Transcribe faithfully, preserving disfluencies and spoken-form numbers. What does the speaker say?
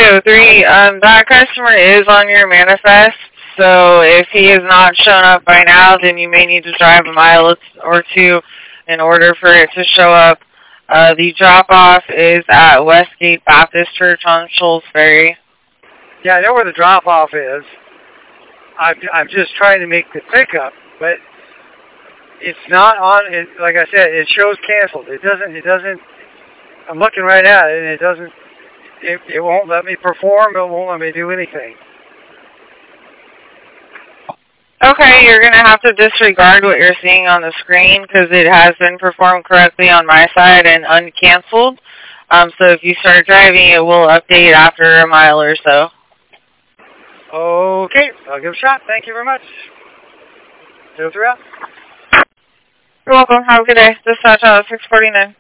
oh three, um, that customer is on your manifest, so if he has not shown up by now, then you may need to drive a mile or two in order for it to show up. Uh, the drop-off is at Westgate Baptist Church on Shoals Ferry. Yeah, I know where the drop-off is. I'm, I'm just trying to make the pickup, but it's not on, it, like I said, it shows canceled. It doesn't, it doesn't, I'm looking right at it, and it doesn't, it, it won't let me perform, it won't let me do anything. Okay, you're going to have to disregard what you're seeing on the screen because it has been performed correctly on my side and uncanceled. Um, so if you start driving, it will update after a mile or so. Okay, I'll give it a shot. Thank you very much. zero three out. You're welcome. Have a good day. Dispatch out at six forty-nine.